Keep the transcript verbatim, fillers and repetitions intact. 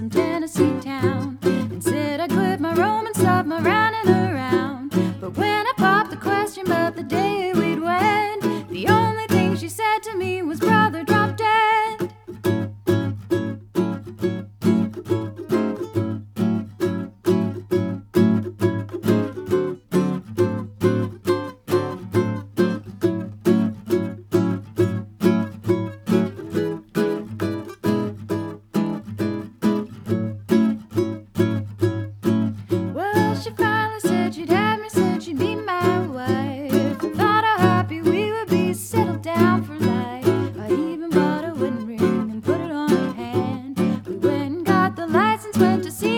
some Tennessee town and said I'd quit my Rome and stop my running around. But when I popped the question about the day we'd wed, the only thing she said to me was, "Brother, drop dead." She finally said she'd have me, said she'd be my wife. I thought how happy we would be, settled down for life. I even bought a wedding ring and put it on her hand. We went and got the license, went to see